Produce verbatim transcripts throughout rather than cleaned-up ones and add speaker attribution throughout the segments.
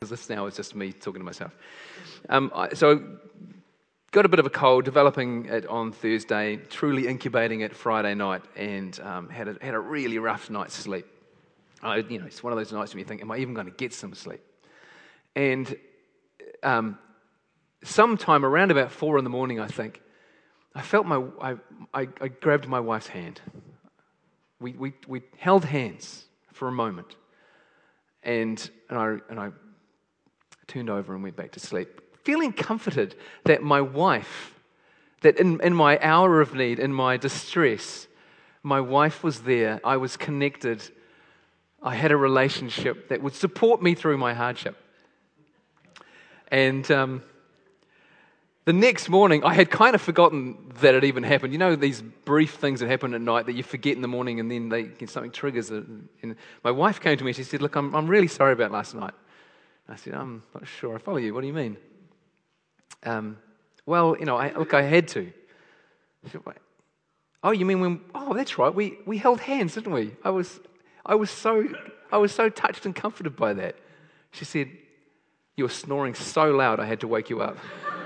Speaker 1: because this now is just me talking to myself. Um, I, so, got a bit of a cold, developing it on Thursday, truly incubating it Friday night, and um, had a, had a really rough night's sleep. I, you know, it's one of those nights when you think, am I even going to get some sleep? And um, sometime around about four in the morning, I think, I felt my, I, I, I grabbed my wife's hand. We, we, we held hands for a moment, and, and, I, and I turned over and went back to sleep, feeling comforted that my wife, that in, in my hour of need, in my distress, my wife was there, I was connected, I had a relationship that would support me through my hardship. And um, the next morning, I had kind of forgotten that it even happened. You know, these brief things that happen at night that you forget in the morning, and then they, something triggers it. And my wife came to me and she said, look, I'm, I'm really sorry about last night. I said, I'm not sure I follow you. What do you mean? Um, well, you know, I, look, I had to. She said, wait. Oh, you mean when? Oh, that's right. We we held hands, didn't we? I was, I was so, I was so touched and comforted by that. She said, you were snoring so loud, I had to wake you up.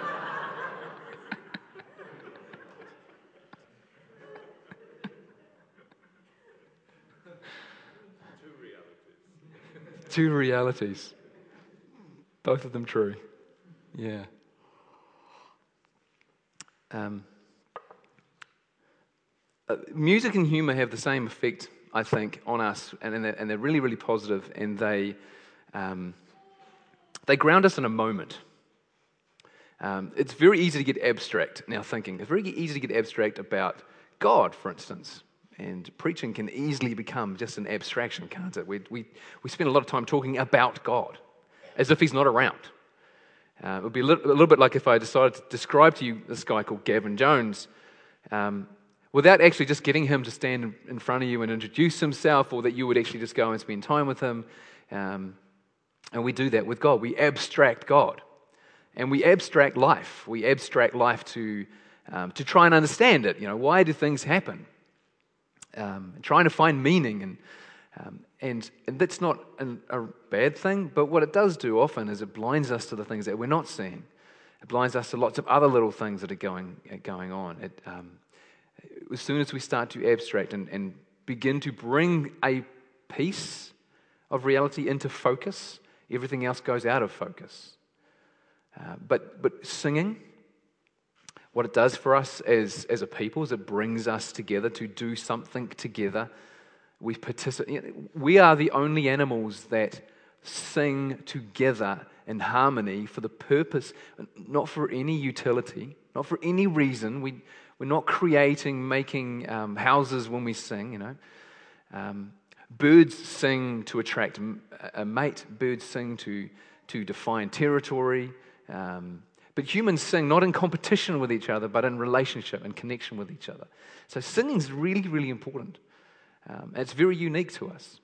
Speaker 1: Two realities. Two realities. Both of them true. Yeah. Um, uh, music and humour have the same effect, I think, on us, and they're, and they're really, really positive, and they um, they ground us in a moment. Um, it's very easy to get abstract now thinking. It's very easy to get abstract about God, for instance, and preaching can easily become just an abstraction, can't it? We we we spend a lot of time talking about God, as if He's not around. Uh, it would be a little, a little bit like if I decided to describe to you this guy called Gavin Jones, um, without actually just getting him to stand in, in front of you and introduce himself, or that you would actually just go and spend time with him. Um, and we do that with God. We abstract God. And we abstract life. We abstract life to um, to try and understand it. You know, why do things happen? Um, trying to find meaning, and um, and and that's not an, a bad thing. But what it does do often is it blinds us to the things that we're not seeing. It blinds us to lots of other little things that are going going on. It, um, as soon as we start to abstract and, and begin to bring a piece of reality into focus, everything else goes out of focus. Uh, but but singing, what it does for us as, as a people is it brings us together to do something together. We participate. We are the only animals that sing together in harmony for the purpose, not for any utility, not for any reason. We, we're not creating, making um, houses when we sing, you know. Um, birds sing to attract a mate. Birds sing to, to define territory. Um, but humans sing not in competition with each other, but in relationship and connection with each other. So singing is really, really important. Um, it's very unique to us.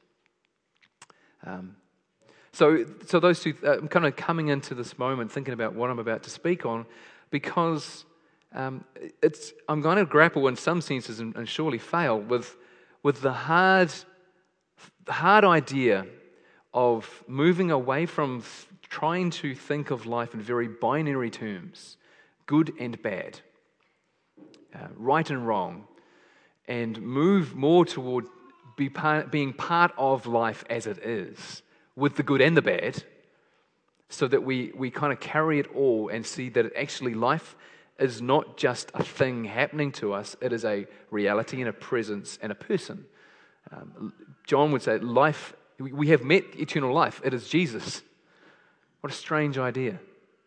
Speaker 1: Um, so, so those two, uh, I'm kind of coming into this moment thinking about what I'm about to speak on, because um, it's I'm going to grapple in some senses and, and surely fail with with the hard, the hard idea of moving away from th- trying to think of life in very binary terms, good and bad, uh, right and wrong, and move more toward be part, being part of life as it is, with the good and the bad, so that we, we kind of carry it all and see that it actually life is not just a thing happening to us, it is a reality and a presence and a person. Um, John would say, life, we have met eternal life, it is Jesus. What a strange idea.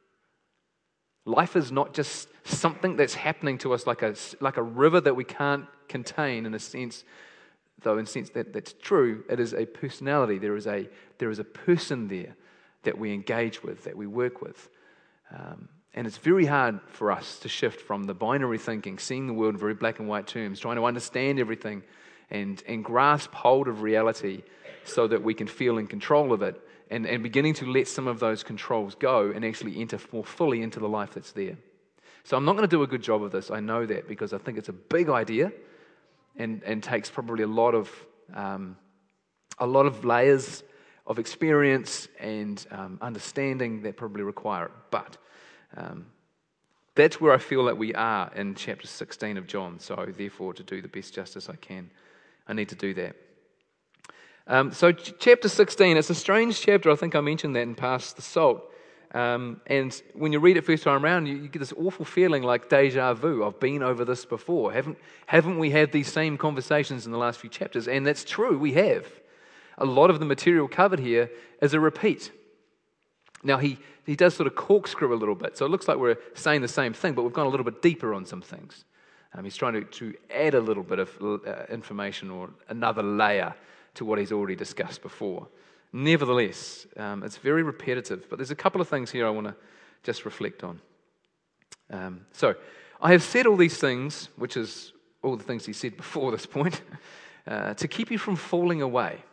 Speaker 1: Life is not just something that's happening to us like a, like a river that we can't contain in a sense, though in a sense that, that's true. It is a personality. There is a, there is a person there that we engage with, that we work with. Um, and it's very hard for us to shift from the binary thinking, seeing the world in very black and white terms, trying to understand everything and, and grasp hold of reality so that we can feel in control of it, and, and beginning to let some of those controls go and actually enter more fully into the life that's there. So I'm not going to do a good job of this, I know that, because I think it's a big idea and, and takes probably a lot of um, a lot of layers of experience and um, understanding that probably require it. But um, that's where I feel that we are in chapter sixteen of John. So therefore, to do the best justice I can, I need to do that. Um, so ch- chapter sixteen, it's a strange chapter. I think I mentioned that in Past the Salt. Um, and when you read it first time around, you, you get this awful feeling like deja vu. I've been over this before. Haven't, haven't we had these same conversations in the last few chapters? And that's true, we have. A lot of the material covered here is a repeat. Now, he, he does sort of corkscrew a little bit, so it looks like we're saying the same thing, but we've gone a little bit deeper on some things. Um, he's trying to, to add a little bit of uh, information or another layer to what he's already discussed before. Nevertheless, um, it's very repetitive, but there's a couple of things here I want to just reflect on. Um, so, I have said all these things, which is all the things he said before this point, uh, to keep you from falling away.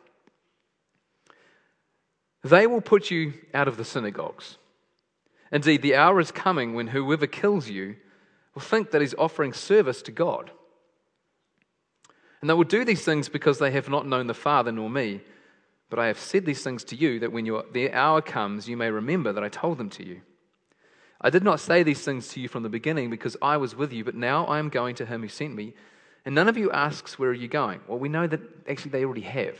Speaker 1: They will put you out of the synagogues. Indeed, the hour is coming when whoever kills you will think that he's offering service to God. And they will do these things because they have not known the Father nor me. But I have said these things to you, that when your, the hour comes, you may remember that I told them to you. I did not say these things to you from the beginning because I was with you, but now I am going to him who sent me. And none of you asks, where are you going? Well, we know that actually they already have.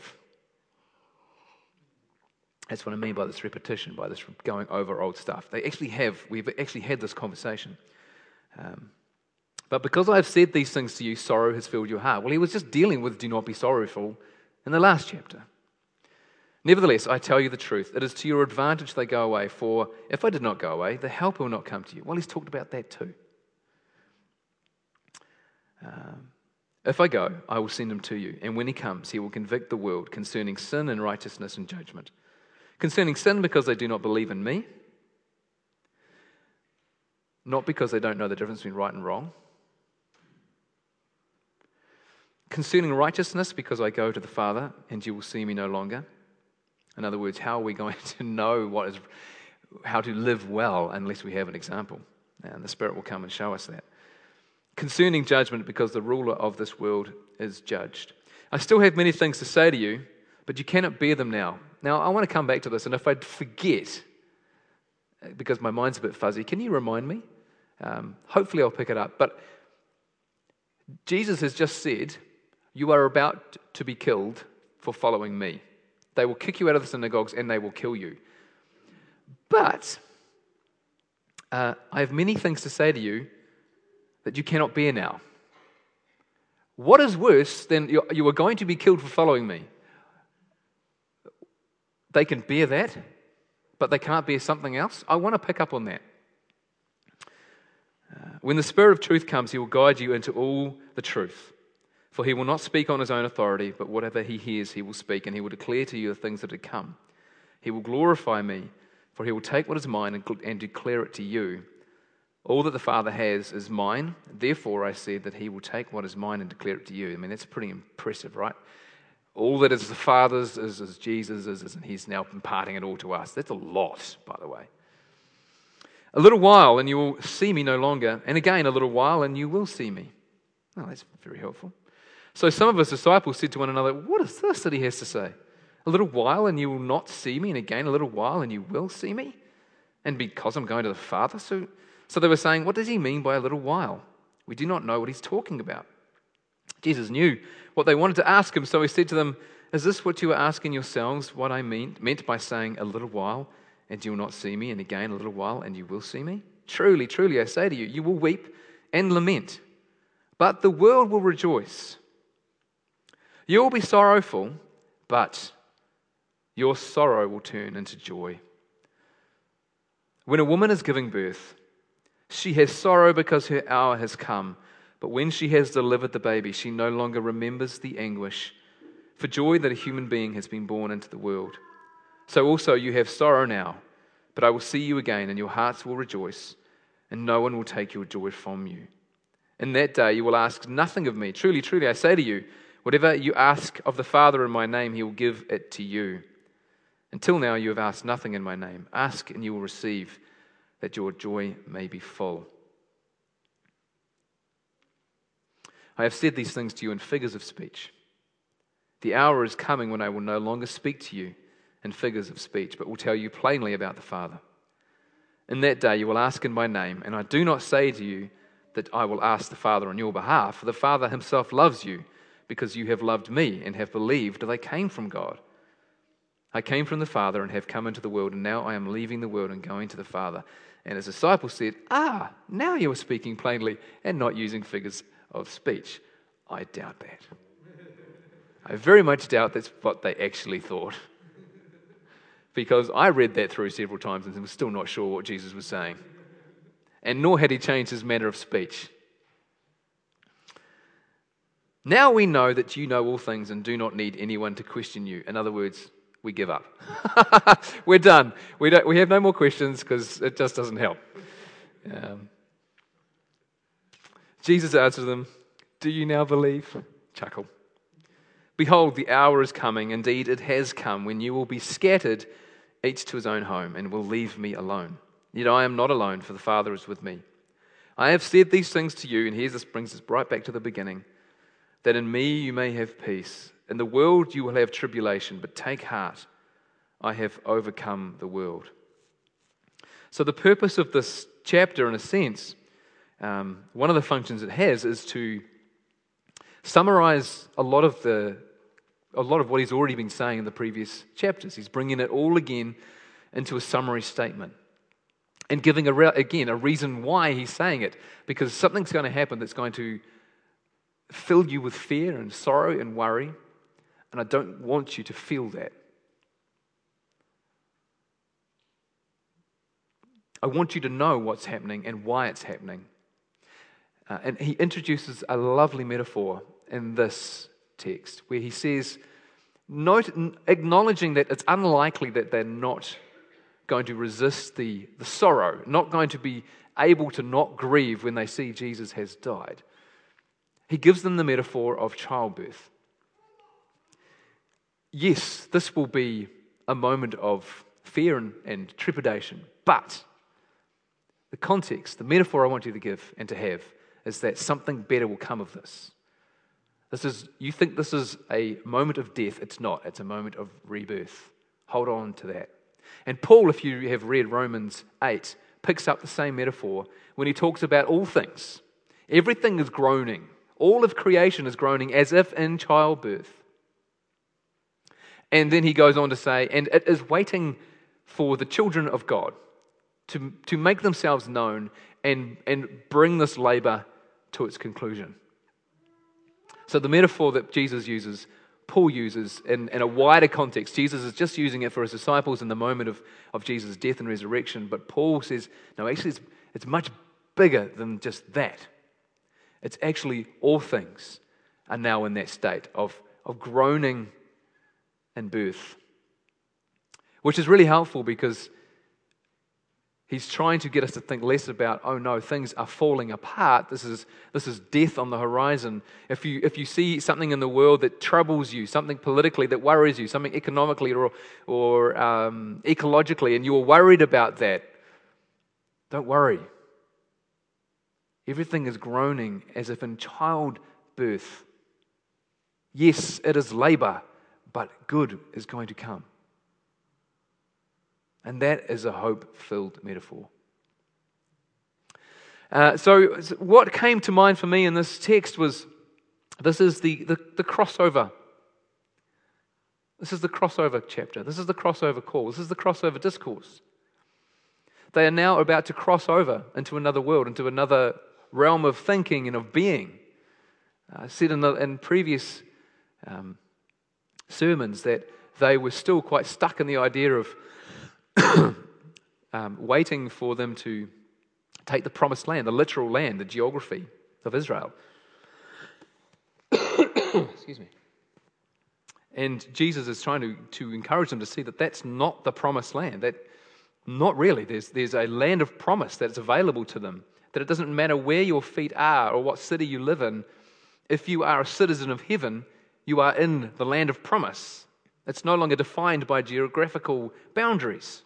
Speaker 1: That's what I mean by this repetition, by this going over old stuff. They actually have, we've actually had this conversation. Um, but because I have said these things to you, sorrow has filled your heart. Well, he was just dealing with do not be sorrowful in the last chapter. Nevertheless, I tell you the truth, it is to your advantage they go away, for if I did not go away, the helper will not come to you. Well, he's talked about that too. Um, if I go, I will send him to you, and when he comes, he will convict the world concerning sin and righteousness and judgment. Concerning sin, because they do not believe in me, not because they don't know the difference between right and wrong. Concerning righteousness, because I go to the Father, and you will see me no longer. In other words, how are we going to know what is, how to live well unless we have an example? And the Spirit will come and show us that. Concerning judgment, because the ruler of this world is judged. I still have many things to say to you, but you cannot bear them now. Now, I want to come back to this, and if I forget, because my mind's a bit fuzzy, can you remind me? Um, hopefully I'll pick it up. But Jesus has just said, you are about to be killed for following me. They will kick you out of the synagogues and they will kill you. But uh, I have many things to say to you that you cannot bear now. What is worse than you, you are going to be killed for following me? They can bear that, but they can't bear something else? I want to pick up on that. Uh, when the Spirit of truth comes, he will guide you into all the truth. For he will not speak on his own authority, but whatever he hears, he will speak, and he will declare to you the things that are to come. He will glorify me, for he will take what is mine and, and declare it to you. All that the Father has is mine. Therefore, I said that he will take what is mine and declare it to you. I mean, that's pretty impressive, right? All that is the Father's is, is Jesus, is, is, and he's now imparting it all to us. That's a lot, by the way. A little while, and you will see me no longer. And again, a little while, and you will see me. Oh, that's very helpful. So some of his disciples said to one another, what is this that he has to say? A little while and you will not see me, and again a little while and you will see me? And because I'm going to the Father? So, so they were saying, what does he mean by a little while? We do not know what he's talking about. Jesus knew what they wanted to ask him, so he said to them, is this what you are asking yourselves, what I meant, meant by saying a little while and you will not see me, and again a little while and you will see me? Truly, truly I say to you, you will weep and lament, but the world will rejoice. You will be sorrowful, but your sorrow will turn into joy. When a woman is giving birth, she has sorrow because her hour has come. But when she has delivered the baby, she no longer remembers the anguish for joy that a human being has been born into the world. So also you have sorrow now, but I will see you again, and your hearts will rejoice, and no one will take your joy from you. In that day you will ask nothing of me. Truly, truly, I say to you, whatever you ask of the Father in my name, he will give it to you. Until now you have asked nothing in my name. Ask and you will receive, that your joy may be full. I have said these things to you in figures of speech. The hour is coming when I will no longer speak to you in figures of speech, but will tell you plainly about the Father. In that day you will ask in my name, and I do not say to you that I will ask the Father on your behalf, for the Father himself loves you, because you have loved me and have believed that I came from God. I came from the Father and have come into the world, and now I am leaving the world and going to the Father. And his disciples said, Ah, now you are speaking plainly and not using figures of speech. I doubt that. I very much doubt that's what they actually thought. Because I read that through several times and was still not sure what Jesus was saying. And nor had he changed his manner of speech. Now we know that you know all things and do not need anyone to question you. In other words, we give up. We're done. We don't. We have no more questions because it just doesn't help. Um, Jesus answered them, do you now believe? Chuckle. Behold, the hour is coming. Indeed, it has come when you will be scattered, each to his own home, and will leave me alone. Yet I am not alone, for the Father is with me. I have said these things to you, and here this brings us right back to the beginning, that in me you may have peace. In the world you will have tribulation, but take heart, I have overcome the world. So the purpose of this chapter, in a sense, um, one of the functions it has is to summarize a lot of the a lot of what he's already been saying in the previous chapters. He's bringing it all again into a summary statement and giving, a re- again, a reason why he's saying it, because something's going to happen that's going to fill you with fear and sorrow and worry, and I don't want you to feel that. I want you to know what's happening and why it's happening. Uh, and he introduces a lovely metaphor in this text where he says, note, acknowledging that it's unlikely that they're not going to resist the, the sorrow, not going to be able to not grieve when they see Jesus has died. He gives them the metaphor of childbirth. Yes, this will be a moment of fear and, and trepidation, but the context, the metaphor I want you to give and to have is that something better will come of this. This is, you think this is a moment of death. It's not. It's a moment of rebirth. Hold on to that. And Paul, if you have read Romans eight, picks up the same metaphor when he talks about all things. Everything is groaning. All of creation is groaning as if in childbirth. And then he goes on to say, and it is waiting for the children of God to, to make themselves known and, and bring this labor to its conclusion. So the metaphor that Jesus uses, Paul uses in, in a wider context. Jesus is just using it for his disciples in the moment of, of Jesus' death and resurrection. But Paul says, no, actually it's, it's much bigger than just that. It's actually all things are now in that state of, of groaning and birth. Which is really helpful because he's trying to get us to think less about, oh no, things are falling apart. This is this is death on the horizon. If you if you see something in the world that troubles you, something politically that worries you, something economically or or um, ecologically, and you're worried about that, don't worry. Everything is groaning as if in childbirth. Yes, it is labor, but good is going to come. And that is a hope-filled metaphor. Uh, so what came to mind for me in this text was, this is the, the, the crossover. This is the crossover chapter. This is the crossover call. This is the crossover discourse. They are now about to cross over into another world, into another realm of thinking and of being. I uh, said in, the, in previous um, sermons that they were still quite stuck in the idea of um, waiting for them to take the promised land, the literal land, the geography of Israel. Excuse me. And Jesus is trying to, to encourage them to see that that's not the promised land. That not really. There's, there's a land of promise that's available to them. That it doesn't matter where your feet are or what city you live in. If you are a citizen of heaven, you are in the land of promise. It's no longer defined by geographical boundaries.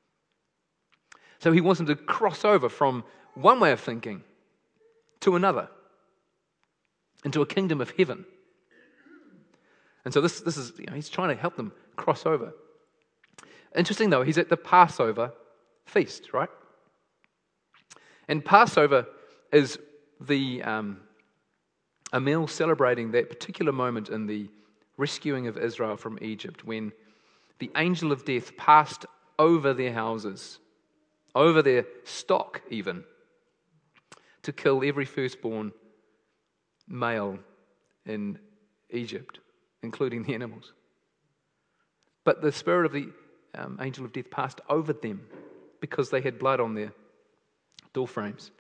Speaker 1: So he wants them to cross over from one way of thinking to another, into a kingdom of heaven. And so this, this is, you know, he's trying to help them cross over. Interesting though, he's at the Passover feast, right? And Passover is the um, a meal celebrating that particular moment in the rescuing of Israel from Egypt when the angel of death passed over their houses, over their stock even, to kill every firstborn male in Egypt, including the animals. But the spirit of the um, angel of death passed over them because they had blood on their door frames.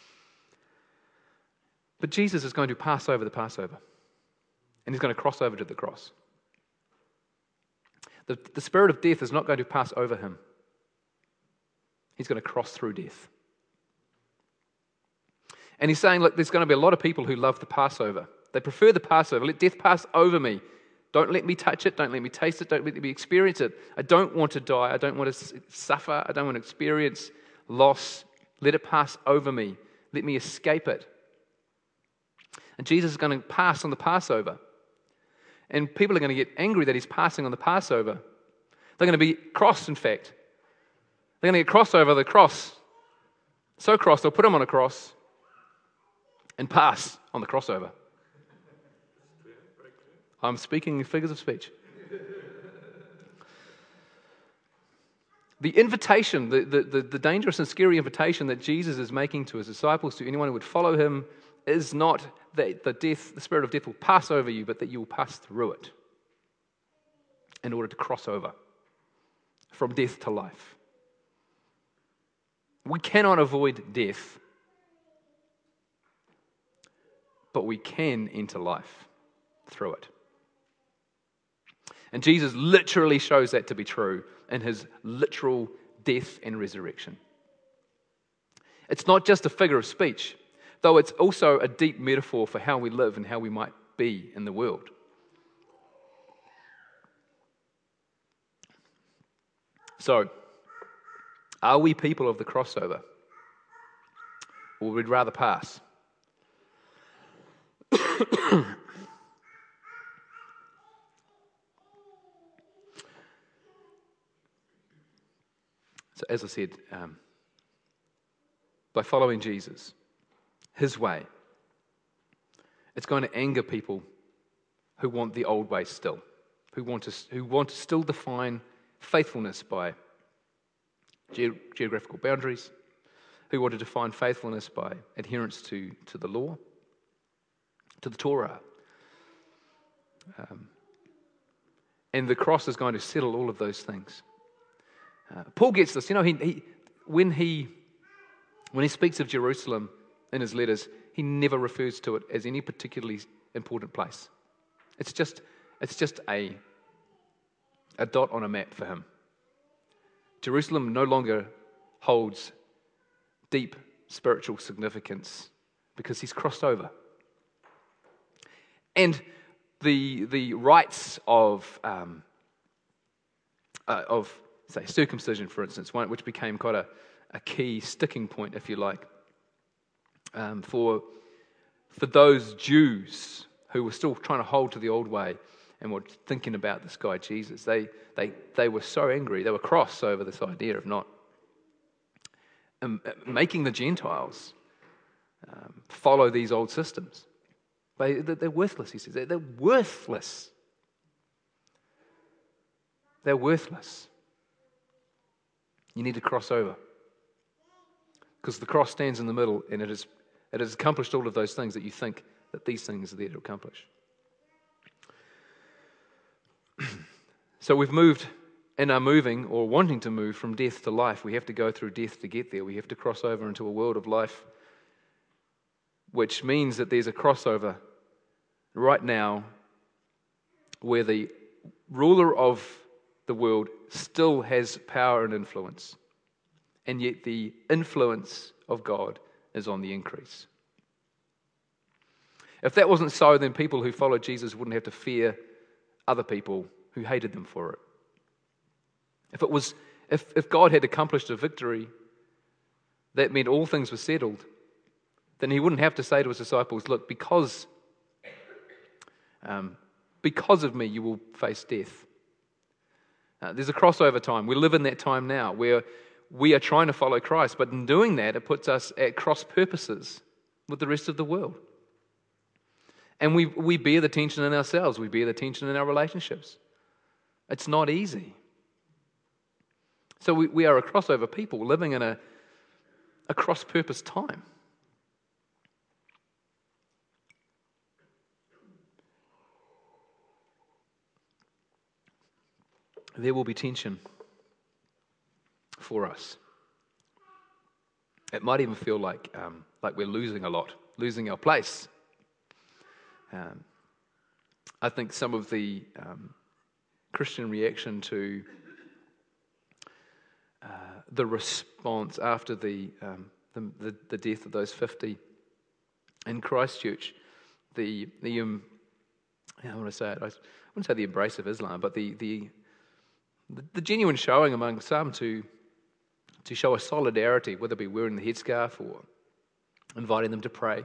Speaker 1: But Jesus is going to pass over the Passover, and he's going to cross over to the cross. The, the spirit of death is not going to pass over him. He's going to cross through death. And he's saying, look, there's going to be a lot of people who love the Passover. They prefer the Passover. Let death pass over me. Don't let me touch it. Don't let me taste it. Don't let me experience it. I don't want to die. I don't want to suffer. I don't want to experience loss. Let it pass over me. Let me escape it. And Jesus is going to pass on the Passover. And people are going to get angry that he's passing on the Passover. They're going to be cross, in fact. They're going to get cross over the cross. So cross, they'll put him on a cross and pass on the crossover. I'm speaking in figures of speech. The invitation, the, the, the, the dangerous and scary invitation that Jesus is making to his disciples, to anyone who would follow him, is not that the death, the spirit of death will pass over you, but that you will pass through it in order to cross over from death to life. We cannot avoid death, but we can enter life through it. And Jesus literally shows that to be true in his literal death and resurrection. It's not just a figure of speech, though it's also a deep metaphor for how we live and how we might be in the world. So, are we people of the crossover? Or would we rather pass? So as I said, um, by following Jesus, his way, it's going to anger people who want the old way still, who want to, who want to still define faithfulness by ge- geographical boundaries, who want to define faithfulness by adherence to, to the law, to the Torah. Um, and the cross is going to settle all of those things. Uh, Paul gets this, you know, he, he when he when he speaks of Jerusalem in his letters, he never refers to it as any particularly important place. It's just it's just a a dot on a map for him. Jerusalem no longer holds deep spiritual significance because he's crossed over. And the the rites of um, uh, of say circumcision, for instance, one which became quite a, a key sticking point, if you like, um, for for those Jews who were still trying to hold to the old way and were thinking about this guy Jesus. They they they were so angry, they were cross over this idea of not um, making the Gentiles um, follow these old systems. They they're worthless, he says. They're, they're worthless. They're worthless. You need to cross over. Because the cross stands in the middle and it, is, it has accomplished all of those things that you think that these things are there to accomplish. So we've moved and are moving or wanting to move from death to life. We have to go through death to get there. We have to cross over into a world of life, which means that there's a crossover right now where the ruler of the world still has power and influence, and yet the influence of God is on the increase. If that wasn't so, then people who followed Jesus wouldn't have to fear other people who hated them for it. If it was, if, if God had accomplished a victory that meant all things were settled, then he wouldn't have to say to his disciples, look, because, um, because of me you will face death. Uh, there's a crossover time. We live in that time now where we are trying to follow Christ, but in doing that, it puts us at cross purposes with the rest of the world. And we, we bear the tension in ourselves. We bear the tension in our relationships. It's not easy. So we, we are a crossover people living in a, a cross-purpose time. There will be tension for us. It might even feel like um, like we're losing a lot, losing our place. Um, I think some of the um, Christian reaction to uh, the response after the, um, the, the the death of those fifty in Christchurch, the the um, how would I say it? I wouldn't say the embrace of Islam, but the the the, the genuine showing among some to to show a solidarity, whether it be wearing the headscarf or inviting them to pray.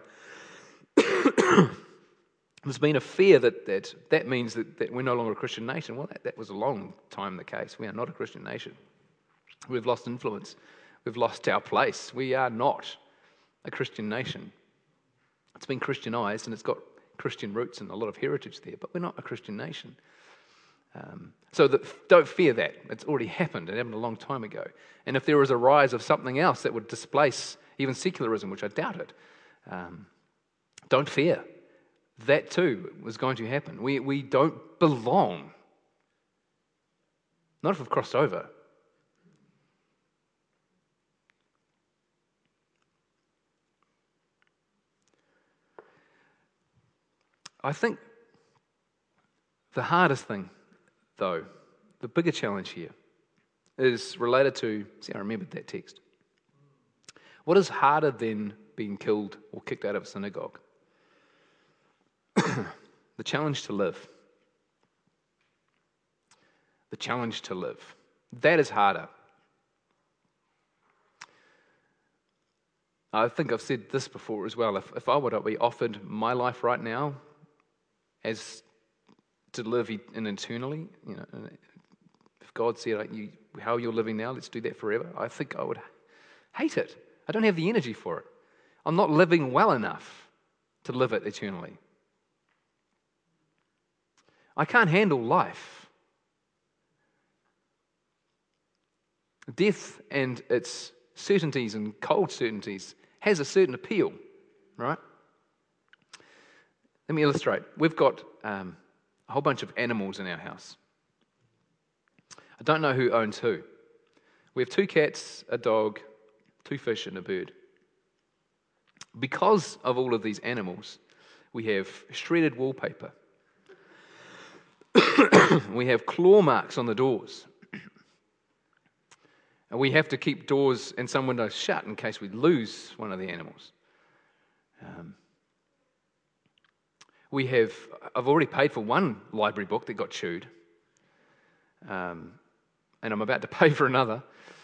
Speaker 1: There's been a fear that that, that means that, that we're no longer a Christian nation. Well, that, that was a long time the case. We are not a Christian nation. We've lost influence. We've lost our place. We are not a Christian nation. It's been Christianized and it's got Christian roots and a lot of heritage there, but we're not a Christian nation. Um, so that, don't fear that. It's already happened. It happened a long time ago. And if there is a rise of something else that would displace even secularism, which I doubt it, um, don't fear. That too was going to happen. We we don't belong. Not if we've crossed over. I think the hardest thing, though, the bigger challenge here, is related to, see, I remembered that text. What is harder than being killed or kicked out of a synagogue? The challenge to live. The challenge to live. That is harder. I think I've said this before as well. If, if I were to be offered my life right now as to live in eternally, you know, if God said, like, you, how you're living now, let's do that forever, I think I would hate it. I don't have the energy for it. I'm not living well enough to live it eternally. I can't handle life. Death and its certainties and cold certainties has a certain appeal, right? Let me illustrate. We've got um, a whole bunch of animals in our house. I don't know who owns who. We have two cats, a dog, two fish, and a bird. Because of all of these animals, we have shredded wallpaper. We have claw marks on the doors. And we have to keep doors and some windows shut in case we lose one of the animals. Um, we have, I've already paid for one library book that got chewed. Um, and I'm about to pay for another.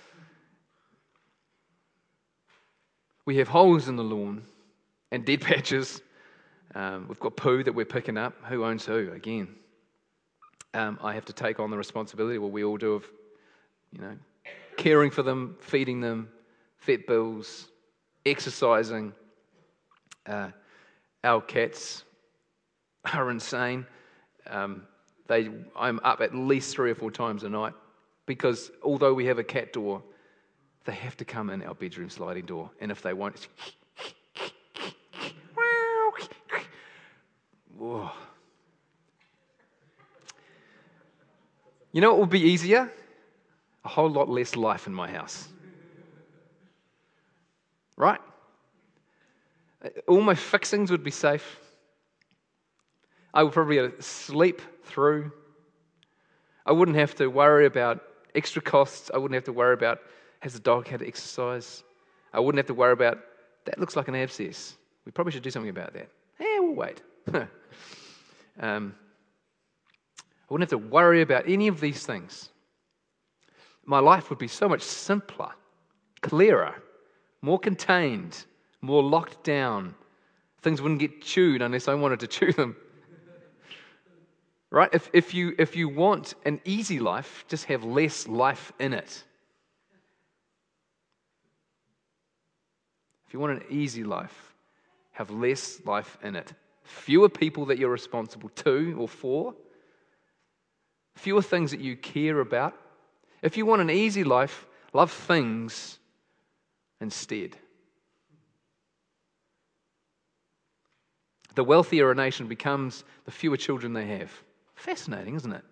Speaker 1: We have holes in the lawn and dead patches. Um, we've got poo that we're picking up. Who owns who? Again. Um, I have to take on the responsibility, well, we all do, of, you know, caring for them, feeding them, vet bills, exercising. Uh, our cats are insane. Um, they, I'm up at least three or four times a night because although we have a cat door, they have to come in our bedroom sliding door, and if they won't, it's whoa. You know what would be easier? A whole lot less life in my house. Right? All my fixings would be safe. I would probably be able to sleep through. I wouldn't have to worry about extra costs. I wouldn't have to worry about, has the dog had to exercise? I wouldn't have to worry about, that looks like an abscess. We probably should do something about that. Eh, we'll wait. um, I wouldn't have to worry about any of these things. My life would be so much simpler, clearer, more contained, more locked down. Things wouldn't get chewed unless I wanted to chew them. Right? If, if, you, if you want an easy life, just have less life in it. If you want an easy life, have less life in it. Fewer people that you're responsible to or for. Fewer things that you care about. If you want an easy life, love things instead. The wealthier a nation becomes, the fewer children they have. Fascinating, isn't it?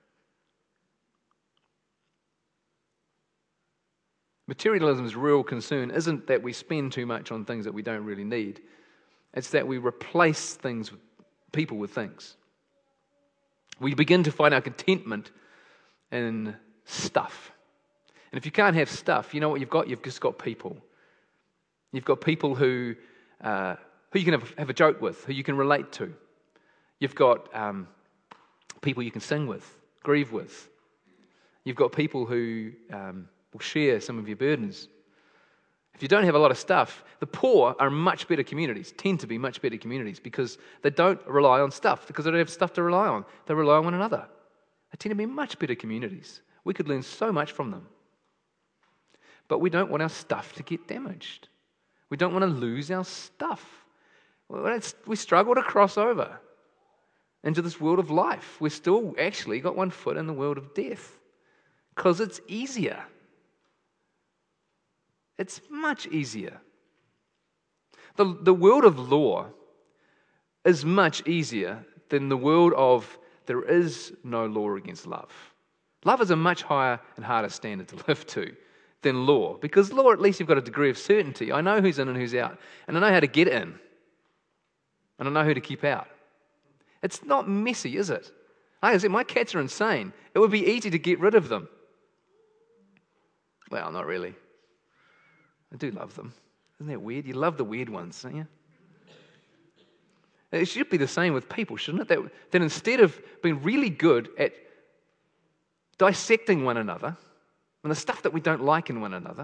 Speaker 1: Materialism's real concern isn't that we spend too much on things that we don't really need. It's that we replace things with people with things. We begin to find our contentment in stuff. And if you can't have stuff, you know what you've got? You've just got people. You've got people who uh, who you can have, have a joke with, who you can relate to. You've got um, people you can sing with, grieve with. You've got people who um, will share some of your burdens. If you don't have a lot of stuff, the poor are much better communities, tend to be much better communities because they don't rely on stuff, because they don't have stuff to rely on. They rely on one another. They tend to be much better communities. We could learn so much from them. But we don't want our stuff to get damaged. We don't want to lose our stuff. We struggle to cross over into this world of life. We've still actually got one foot in the world of death because it's easier. It's much easier. The, the world of law is much easier than the world of there is no law against love. Love is a much higher and harder standard to live to than law, because law, at least you've got a degree of certainty. I know who's in and who's out, and I know how to get in, and I know who to keep out. It's not messy, is it? Like I said, my cats are insane. It would be easy to get rid of them. Well, not really. I do love them. Isn't that weird? You love the weird ones, don't you? It should be the same with people, shouldn't it? That, that instead of being really good at dissecting one another and the stuff that we don't like in one another,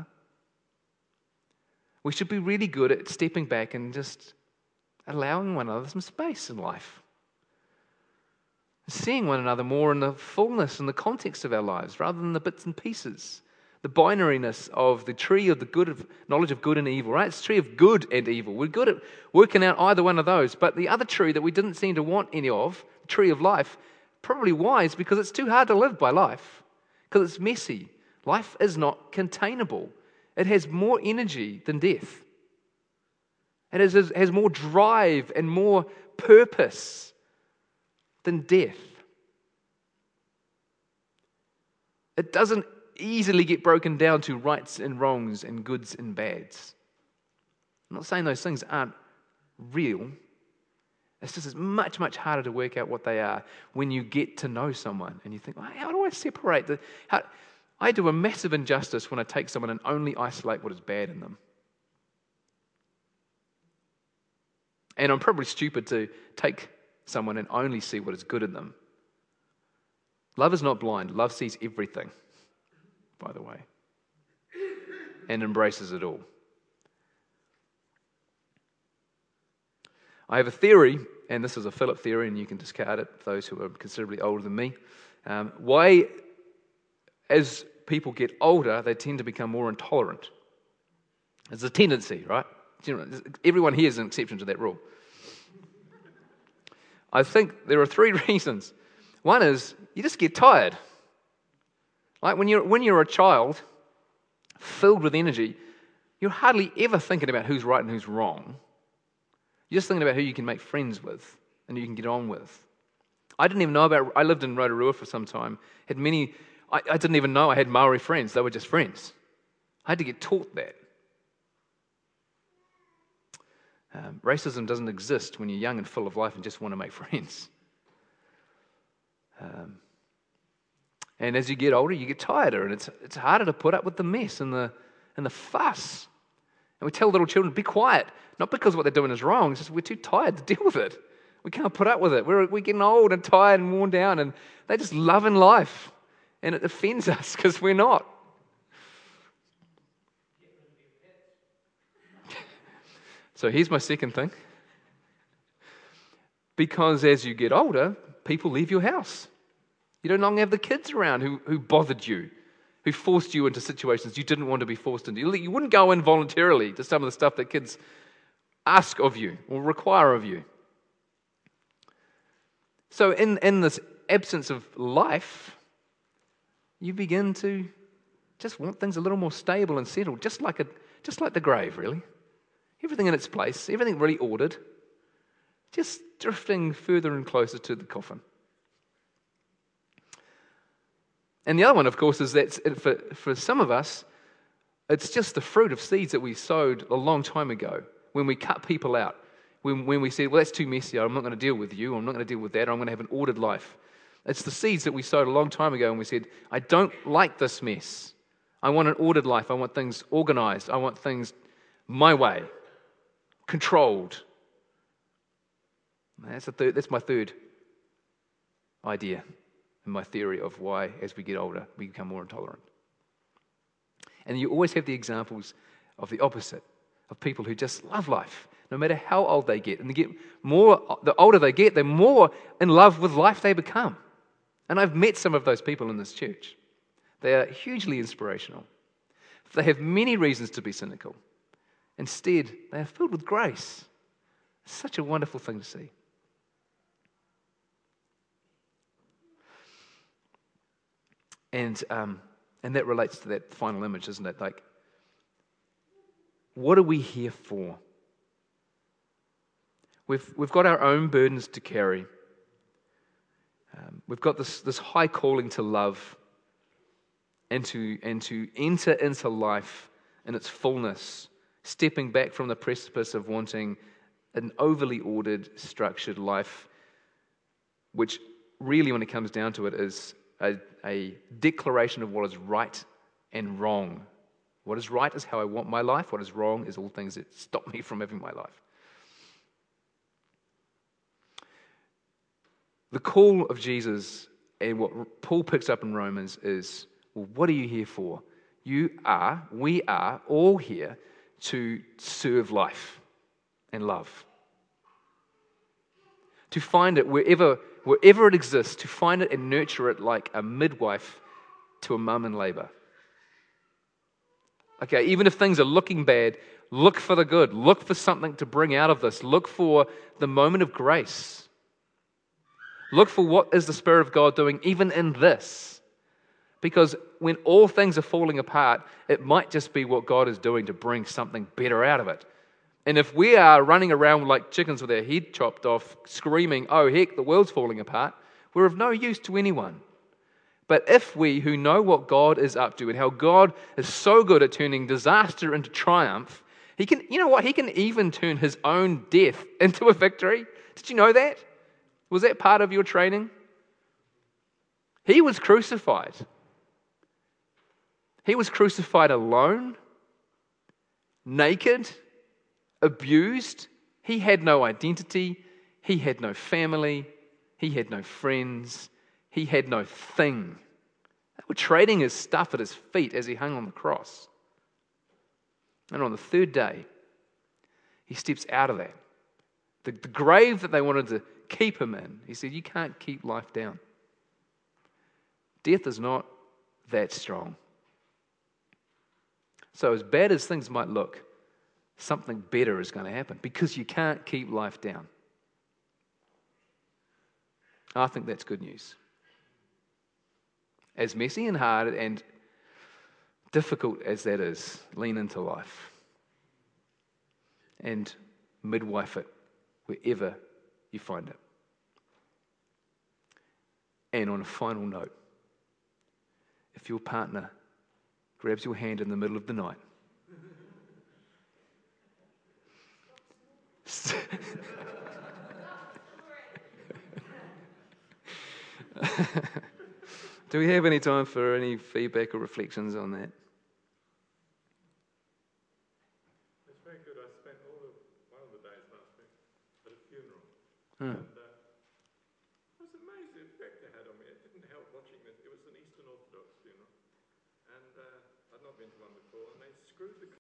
Speaker 1: we should be really good at stepping back and just allowing one another some space in life. Seeing one another more in the fullness and the context of our lives rather than the bits and pieces. The binariness of the tree of the good of knowledge of good and evil, right? It's a tree of good and evil. We're good at working out either one of those, but the other tree that we didn't seem to want any of, the tree of life, probably wise because it's too hard to live by life, because it's messy. Life is not containable. It has more energy than death. It has, has more drive and more purpose than death. It doesn't easily get broken down to rights and wrongs and goods and bads. I'm not saying those things aren't real. It's just it's much, much harder to work out what they are when you get to know someone and you think, well, how do I separate the... How, I do a massive injustice when I take someone and only isolate what is bad in them. And I'm probably stupid to take someone and only see what is good in them. Love is not blind. Love sees everything, by the way, and embraces it all. I have a theory, and this is a Philip theory, and you can discard it, those who are considerably older than me. Um, why, as people get older, they tend to become more intolerant. It's a tendency, right? Everyone here is an exception to that rule. I think there are three reasons. One is you just get tired. Like when you're when you're a child, filled with energy, you're hardly ever thinking about who's right and who's wrong. You're just thinking about who you can make friends with and who you can get on with. I didn't even know about. I lived in Rotorua for some time. Had many. I, I didn't even know I had Maori friends. They were just friends. I had to get taught that. Um, racism doesn't exist when you're young and full of life and just want to make friends. Um, and as you get older, you get tireder, and it's it's harder to put up with the mess and the and the fuss. And we tell little children, be quiet, not because what they're doing is wrong, it's just we're too tired to deal with it. We can't put up with it. We're, we're getting old and tired and worn down, and they're just loving life. And it offends us because we're not. So here's my second thing. Because as you get older, people leave your house. You don't longer have the kids around who, who bothered you, who forced you into situations you didn't want to be forced into. You wouldn't go in voluntarily to some of the stuff that kids ask of you or require of you. So in, in this absence of life, you begin to just want things a little more stable and settled, just like a just like the grave, really. Everything in its place, everything really ordered, just drifting further and closer to the coffin. And the other one, of course, is that for, for some of us, it's just the fruit of seeds that we sowed a long time ago when we cut people out. When, when we said, well, that's too messy, I'm not going to deal with you, I'm not going to deal with that, I'm going to have an ordered life. It's the seeds that we sowed a long time ago and we said, I don't like this mess. I want an ordered life. I want things organized. I want things my way, controlled. That's, the third, that's my third idea and my theory of why, as we get older, we become more intolerant. And you always have the examples of the opposite, of people who just love life, no matter how old they get. And they get more, the older they get, the more in love with life they become. And I've met some of those people in this church. They are hugely inspirational. They have many reasons to be cynical. Instead, they are filled with grace. It's such a wonderful thing to see. And um, and that relates to that final image, doesn't it? Like, what are we here for? We've we've got our own burdens to carry. Um, we've got this this high calling to love, and to and to enter into life in its fullness, stepping back from the precipice of wanting an overly ordered, structured life, which really, when it comes down to it, is a, a declaration of what is right and wrong. What is right is how I want my life. What is wrong is all things that stop me from having my life. The call of Jesus and what Paul picks up in Romans is, well, what are you here for? You are, we are all here to serve life and love. To find it wherever, wherever it exists, to find it and nurture it like a midwife to a mum in labor. Okay, even if things are looking bad, look for the good. Look for something to bring out of this. Look for the moment of grace. Look for what is the Spirit of God doing even in this. Because when all things are falling apart, it might just be what God is doing to bring something better out of it. And if we are running around like chickens with our head chopped off, screaming, oh heck, the world's falling apart, we're of no use to anyone. But if we who know what God is up to and how God is so good at turning disaster into triumph, He can, you know what, He can even turn His own death into a victory. Did you know that? Was that part of your training? He was crucified. He was crucified alone, naked, abused. He had no identity. He had no family. He had no friends. He had no thing. They were trading his stuff at his feet as he hung on the cross. And on the third day, he steps out of that. The, the grave that they wanted to keep him in, he said, you can't keep life down. Death is not that strong. So as bad as things might look, something better is going to happen because you can't keep life down. I think that's good news. As messy and hard and difficult as that is, lean into life and midwife it wherever you find it. And on a final note, if your partner grabs your hand in the middle of the night, do we have any time for any feedback or reflections on that?
Speaker 2: It's very good. I spent all of one of the days last week at a funeral.
Speaker 1: Hmm.
Speaker 2: And uh, it was amazing the effect it had on me. It didn't help watching this. It was an Eastern Orthodox funeral. And uh, I'd not been to one before. And they screwed the